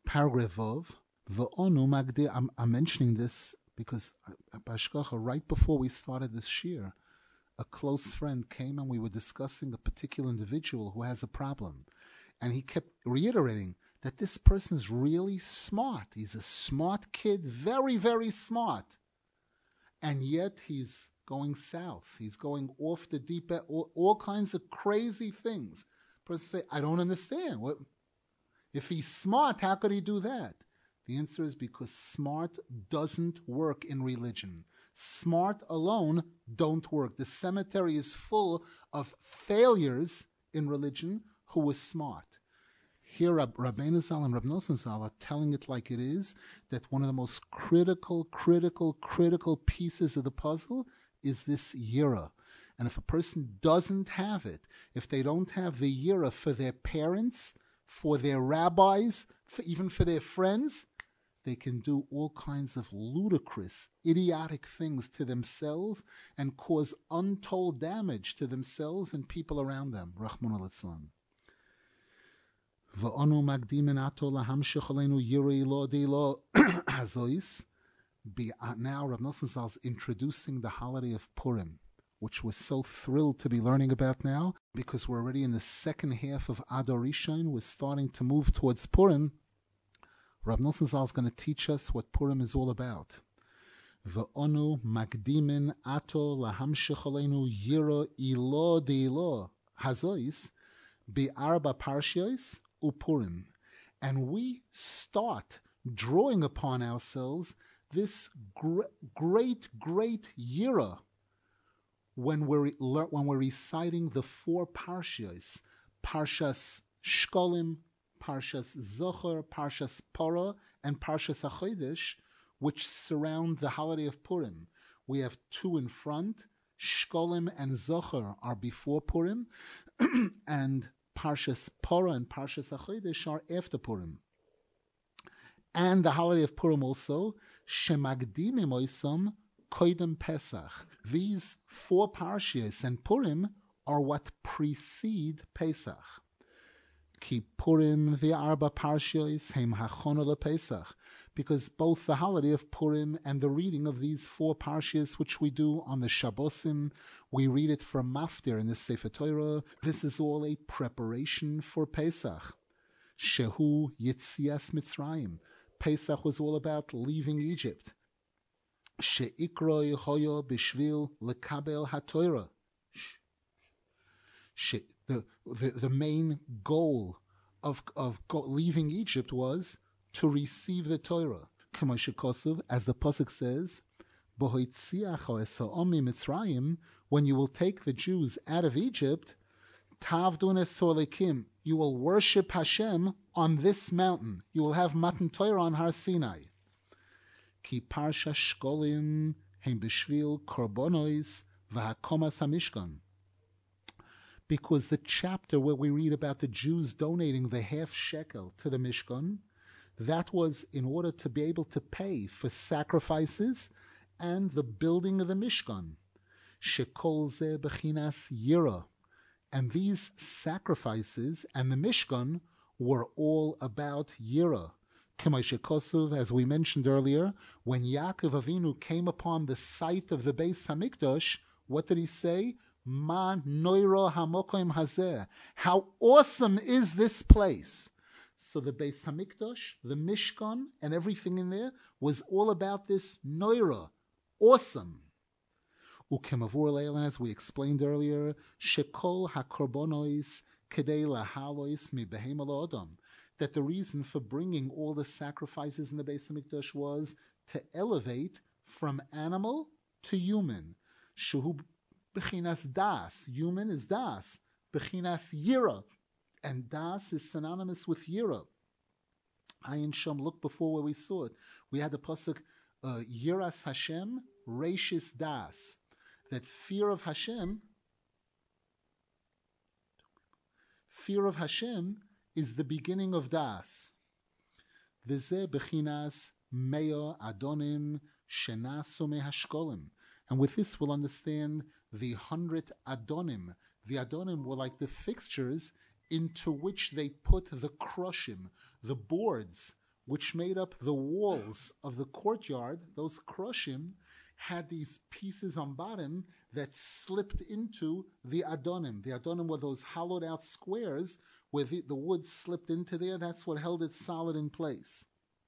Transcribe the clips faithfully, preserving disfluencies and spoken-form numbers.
paragraph of V'onu Magdi. I'm, I'm mentioning this because Bashkacha, right before we started this shir, a close friend came and we were discussing a particular individual who has a problem. And he kept reiterating that this person's really smart. He's a smart kid, very, very smart. And yet he's going south. He's going off the deep end, all, all kinds of crazy things. Person say, I don't understand. What, if he's smart, how could he do that? The answer is because smart doesn't work in religion. Smart alone don't work. The cemetery is full of failures in religion who was smart. Here, Rabbeinu Zal and Reb Nosson Zal are telling it like it is, that one of the most critical, critical, critical pieces of the puzzle is this yira. And if a person doesn't have it, if they don't have the yira for their parents, for their rabbis, for, even for their friends, they can do all kinds of ludicrous, idiotic things to themselves and cause untold damage to themselves and people around them. Rahman al-Islam. V'onu magdimin ato lahamshich aleinu yirei lo deilo hazois. Now Rav Nosson Zal is introducing the holiday of Purim, which we're so thrilled to be learning about now, because we're already in the second half of Adar Rishon. We're starting to move towards Purim. Rav Nosson Zal is going to teach us what Purim is all about. V'onu magdimin ato lahamshich aleinu yirei lo deilo hazois bi'arba parshios upurim, and we start drawing upon ourselves this gr- great, great yira when we're when we're reciting the four parshios: Parshas Shkolim, Parshas Zohar, Parshas Parah, and Parshas HaChodesh, which surround the holiday of Purim. We have two in front. Shkolim and Zohar are before Purim, and Parshas Parah and Parshas HaChodesh are after Purim. And the holiday of Purim also, Shemagdimim Oisam Koidem Pesach. These four parshas and Purim are what precede Pesach. Ki Purim v'arba parshas hem hachona lePesach. Because both the holiday of Purim and the reading of these four parshas, which we do on the Shabbosim, we read it from Maftir in the Sefer Torah. This is all a preparation for Pesach. Shehu Yitzias Mitzrayim. Pesach was all about leaving Egypt. She'ikroi hoyo bishvil lekabel haTorah. The, the, the main goal of, of go, leaving Egypt was to receive the Torah. As the Pasuk says, when you will take the Jews out of Egypt, you will worship Hashem on this mountain. You will have Matan Torah on Har Sinai. Ki parsha shkolim hem b'shvil korbonos v'hakomas hamishkan. Because the chapter where we read about the Jews donating the half shekel to the Mishkan, that was in order to be able to pay for sacrifices and the building of the Mishkan. Shekol ze bechinas yira. And these sacrifices and the Mishkan were all about yira. As we mentioned earlier, when Yaakov Avinu came upon the site of the Beis Hamikdash, what did he say? Ma noiro hamokim hazeh. How awesome is this place? So the Beis Hamikdash, the Mishkan, and everything in there was all about this noira, awesome. Ukemavur leil, as we explained earlier, shekol hakorbonois kedei lahalois mi behema la'odam. That the reason for bringing all the sacrifices in the Beis Hamikdash was to elevate from animal to human. Shuhu bechinas das. Human is das. Bechinas yira. And das is synonymous with yira. Ayin Shom, look before where we saw it. We had the pasuk, uh, Yiras Hashem, Reishis Das. That fear of Hashem, fear of Hashem is the beginning of Das. V'zeh bechinas meo adonim shenaso mehashkolim. And with this we'll understand the hundred adonim. The adonim were like the fixtures into which they put the krushim, the boards, which made up the walls of the courtyard, those kroshim, had these pieces on bottom that slipped into the adonim. The adonim were those hollowed out squares where the, the wood slipped into there. That's what held it solid in place.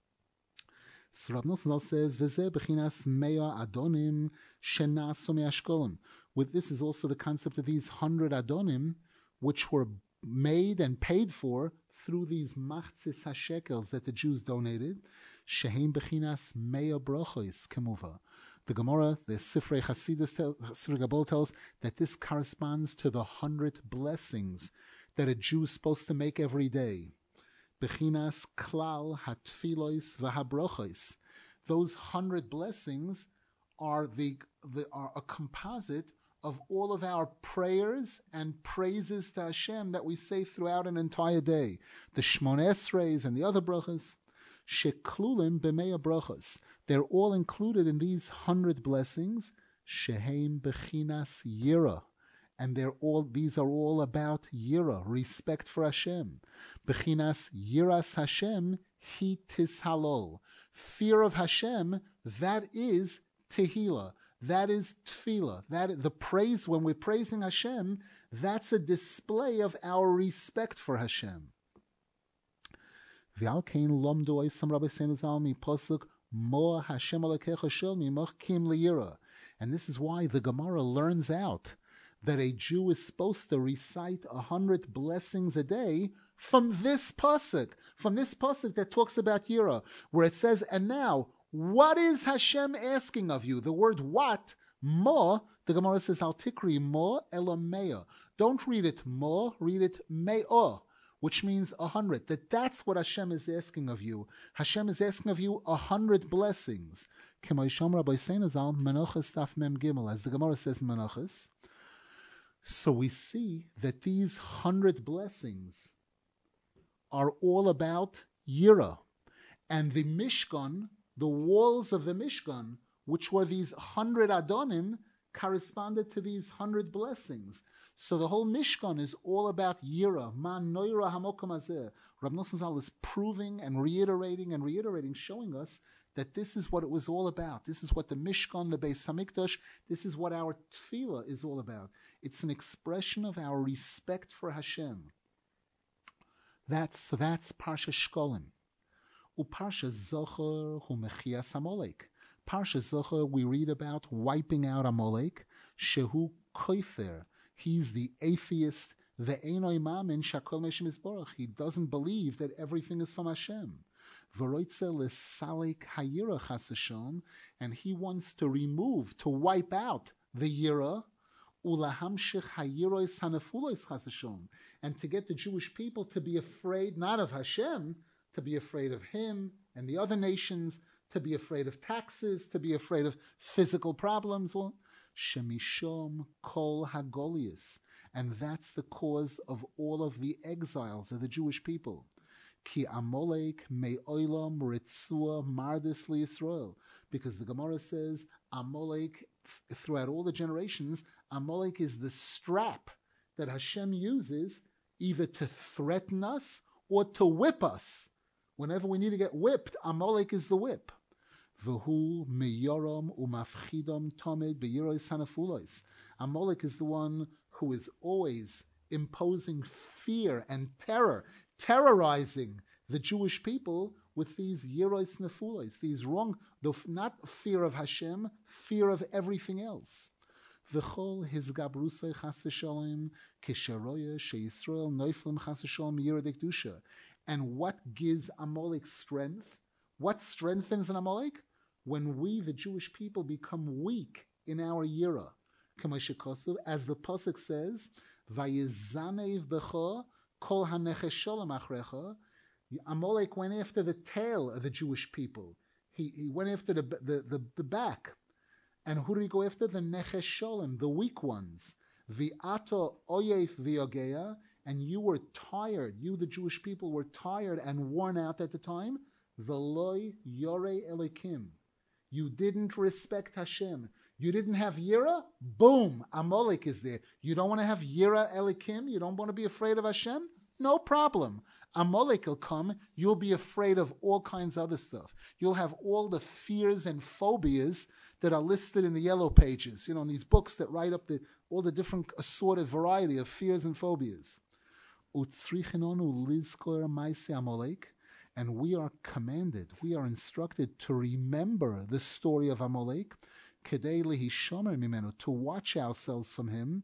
So Rav Nosson Zal says, "V'zeh b'chinas mea adonim shenasu me'ashkolim." With this is also the concept of these hundred adonim, which were made and paid for through these machzis hashekels that the Jews donated. Shehem b'chinas mea brachos kemuva. The Gemara, the Sifrei Chasidus, Sifrei Gabol tells that this corresponds to the hundred blessings that a Jew is supposed to make every day. Bechinas klal hatfilos v'habrochos. Those hundred blessings are the, the are a composite of all of our prayers and praises to Hashem that we say throughout an entire day. The Shmon Esreis and the other brachos. Sheklulim b'mei brachos. They're all included in these hundred blessings. Shehem bechinas yira. And they're all, these are all about yira, respect for Hashem. Bechinas yiras Hashem hi tishalol. Fear of Hashem, that is tehillah. That is tefillah. That the praise, when we're praising Hashem, that's a display of our respect for Hashem. V'alkein lomdu oisam Rabbi Seinu Zal mi posuk mo Hashem alakecha shel mimach kim liyira. And this is why the Gemara learns out that a Jew is supposed to recite a hundred blessings a day from this pasuk, from this pasuk that talks about Yira, where it says, "And now, what is Hashem asking of you?" The word "what," mo, the Gemara says, "Al tikri mo elomeya." Don't read it mo, read it me'o, which means a hundred. That that's what Hashem is asking of you. Hashem is asking of you a hundred blessings. As the Gemara says, Menachos. So we see that these hundred blessings are all about Yira. And the Mishkan, the walls of the Mishkan, which were these hundred Adonim, corresponded to these hundred blessings. So the whole Mishkan is all about Yira. Ma noira hamokum hazeh. Rav Nosson Zal is proving and reiterating and reiterating, showing us that this is what it was all about. This is what the Mishkan, the Beis Hamikdash, this is what our tefillah is all about. It's an expression of our respect for Hashem. That's, so that's Parsha Shkolim. Uparsha Zocher hu mechias Amalek. Parsha Zocher, we read about wiping out Amalek. Shehu koifer. He's the atheist. Ve'enoi mamin shakol meshem izborach. He doesn't believe that everything is from Hashem. And he wants to remove, to wipe out the Yira, and to get the Jewish people to be afraid not of Hashem, to be afraid of him and the other nations, to be afraid of taxes, to be afraid of physical problems. Well, Shemishom kol hagolius, and that's the cause of all of the exiles of the Jewish people. Ki Amalek me'olam ritzua mardis liYisrael, because the Gemara says Amalek, throughout all the generations, Amalek is the strap that Hashem uses either to threaten us or to whip us. Whenever we need to get whipped, Amalek is the whip. V'hu meyoram umafchidam tamed beyiros hanafulos. Amalek is the one who is always imposing fear and terror, terrorizing the Jewish people with these yiros nefulos, these wrong, not fear of Hashem, fear of everything else. V'chol his gabrusay chas v'shalom kisharoya sheYisrael noiflim chas v'shalom yiradek dusha. And what gives Amalek strength? What strengthens an Amalek? When we, the Jewish people, become weak in our yira. As the pasuk says, "Vayizanev b'cha kol hanechesholem achrecha." Amalek went after the tail of the Jewish people. He, he went after the, the, the, the back. And who did he go after? The nechesholem, the weak ones. V'ato oyef v'yogea, and you were tired. You, the Jewish people, were tired and worn out at the time. V'loi yorei elikim. You didn't respect Hashem. You didn't have Yira? Boom! Amalek is there. You don't want to have Yira Elikim? You don't want to be afraid of Hashem? No problem. Amalek will come, you'll be afraid of all kinds of other stuff. You'll have all the fears and phobias that are listed in the yellow pages, you know, in these books that write up the, all the different assorted variety of fears and phobias. And we are commanded, we are instructed to remember the story of Amalek, to watch ourselves from him,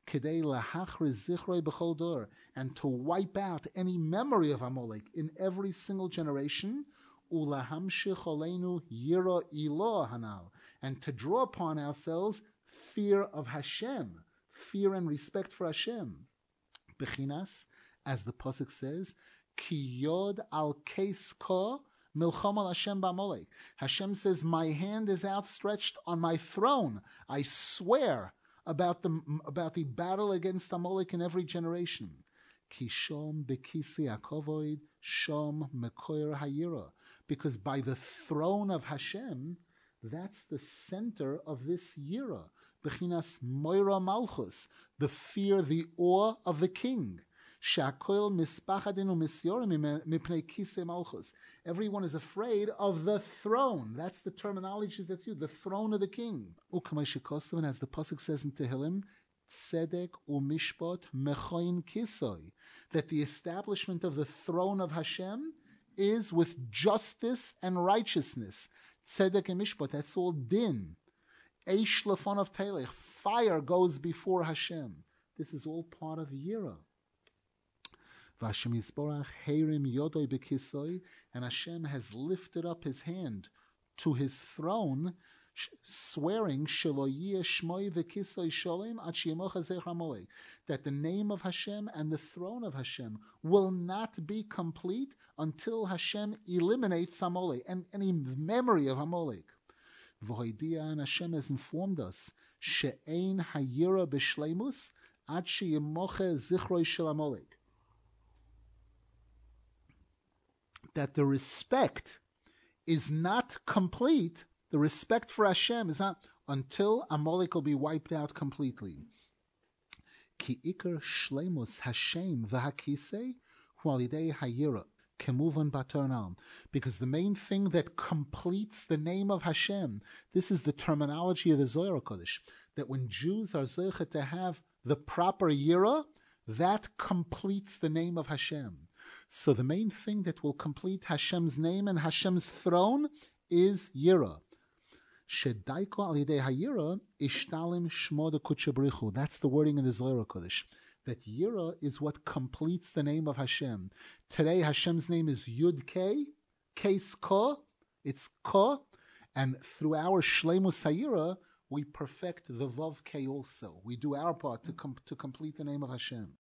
and to wipe out any memory of Amalek in every single generation, and to draw upon ourselves fear of Hashem, fear and respect for Hashem. Bechinas, as the pasuk says, Ki yod al keska milcham al Hashem ba'Amalek. Hashem says, my hand is outstretched on my throne. I swear about the about the battle against Amalek in every generation. Ki shom bekisi akovoid shom mekoyer hayira. Because by the throne of Hashem, that's the center of this yira. Bechinas moira malchus, the fear, the awe of the king. Everyone is afraid of the throne. That's the terminology that's used, the throne of the king. And as the pasuk says in Tehillim, tzedek umishpat mechoin kisoy, that the establishment of the throne of Hashem is with justice and righteousness. Tzedek and mishpat, that's all din. Eish lefon of telech, fire goes before Hashem. This is all part of Yira. Vashem Yisborach Heirim Yodoi Bekisoi, and Hashem has lifted up his hand to his throne, swearing Shelo Yeh Shmoi Vekisoi Sholem Ad Sheyemocha Zecher Amalek, that the name of Hashem and the throne of Hashem will not be complete until Hashem eliminates Amalek and any memory of Amalek. V'hoidia, and Hashem has informed us She'ein Hayira B'Shleimus Ad Sheyemocha Zichroi Shel Amalek, that the respect is not complete, the respect for Hashem is not until Amalek will be wiped out completely. Ki ikar shleimus Hashem v'hakisei hualidei hayira kemuvan baternal. Because the main thing that completes the name of Hashem, this is the terminology of the Zohar Kodesh, that when Jews are zeichet to have the proper yira, that completes the name of Hashem. So the main thing that will complete Hashem's name and Hashem's throne is Yira. Shedaiko alidei hayira ishtalim shmo de kutchebrichu. That's the wording in the Zohar Kodesh. That Yira is what completes the name of Hashem. Today Hashem's name is Yud Kei, Keis Ko, it's Ko, and through our Shleimus Hayira we perfect the Vav Kei also. We do our part to com- to complete the name of Hashem.